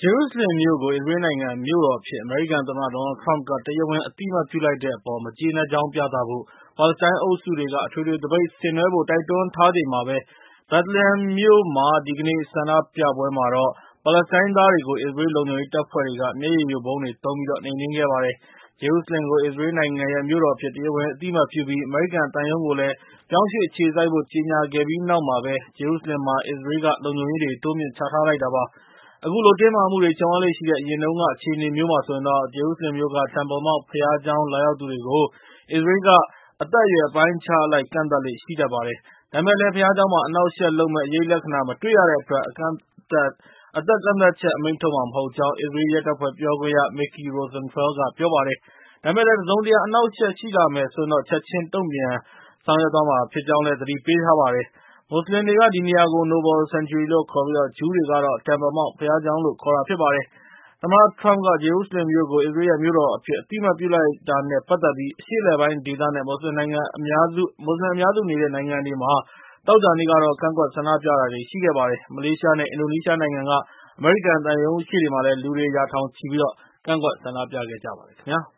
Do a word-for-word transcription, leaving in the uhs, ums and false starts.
ဂျေရုဆလင်မြို့ကို အစ္စရေးနိုင်ငံမြို့တော်အဖြစ် အမေရိကန်သမ္မတ ဒေါ်နယ်လ်ထရမ့်က တရားဝင်အသိအမှတ်ပြုလိုက်တဲ့အပေါ် မကျေနပ်ကြောင်းပြသဖို့ ပါလက်စတိုင်းအုပ်စုတွေက အထွေထွေသပိတ်ဆင်နွှဲဖို့ တိုက်တွန်းထားချိန်မှာပဲ Bethlehem မြို့မှာ ဒီကနေ့ ဆန္ဒပြပွဲမှာတော့ ပါလက်စတိုင်းသားတွေကို အစ္စရေးလုံခြုံရေးတပ်ဖွဲ့တွေက မျက်ရည်ယိုဗုံးတွေသုံးပြီး နှိမ်နင်းခဲ့ပါတယ်။ ဂျေရုဆလင်ကို အစ္စရေးနိုင်ငံရဲ့ မြို့တော်အဖြစ် တရားဝင်အသိအမှတ်ပြုပြီး အမေရိကန်သံရုံးကိုလည်း ပြောင်းရွှေ့အခြေစိုက်ဖို့ ကြေညာခဲ့ပြီးနောက်မှာပဲ ဂျေရုဆလင်မှာ အစ္စရေးက လုံခြုံရေးတွေ တိုးမြှင့်ချထားလိုက်တာပါ။ အခုလို တင်းမာမှုတွေ ကြုံရလေ့ရှိတဲ့ အရင်တုန်းက အခြေအနေမျိုးမှာဆိုရင်တော့ ဂျေရုဆလင်မြို့က Temple Mount ဘုရားကျောင်း လာရောက်သူတွေကို အစ္စရေးက အသက်အရွယ်အပိုင်းအခြားအလိုက် ကန့်သတ်လေ့ရှိတတ်ပါတယ်။ ဒါပေမဲ့လည်း ဘုရားကျောင်းမှာ အနှောင့်အယှက်လုပ်မယ့် အရိပ်လက္ခဏာ မတွေ့ရတဲ့အတွက် အသက်ကန့်သတ်ချက် အမိန့်ထုတ်မှာမဟုတ်ကြောင်း အစ္စရေးရဲတပ်ဖွဲ့ပြောခွင့်ရ Mickey Rosenfeld က ပြောပါတယ်။ ဒါပေမဲ့လည်း တစုံတရာ အနှောင့်အယှက်ရှိလာမယ်ဆိုရင်တော့ ချက်ချင်းတုံ့ပြန်ဆောင်ရွက်သွားမှာဖြစ်ကြောင်း သတိပေးထားပါတယ်။ မွတ်စလင်တွေက ဒီနေရာကို Noble Sanctuary လို့ခေါ်ပြီး ဂျူးတွေကတော့ Temple Mount ဘုရားကျောင်းလို့ ခေါ်တာဖြစ်ပါတယ်။ သမ္မတထရမ့်က ဂျေရုဆလင်မြို့ကို အစ္စရေးရဲ့ မြို့တော်အဖြစ် အသိအမှတ်ပြုလိုက်တာနဲ့ ပတ်သက်ပြီး အရှေ့အလယ်ပိုင်းဒေသနဲ့ မွတ်စလင်အများစုနေတဲ့ နိုင်ငံတွေမှာ သောကြာနေ့ကတော့ ကန့်ကွက်ဆန္ဒပြတာတွေ ရှိခဲ့ပါတယ်။ မလေးရှားနဲ့ အင်ဒိုနီးရှားနိုင်ငံက အမေရိကန်သံရုံးရှေ့တွေမှာလည်း လူတွေ ရာထောင်ချီပြီး ကန့်ကွက်ဆန္ဒပြခဲ့ကြပါတယ်ခင်ဗျာ။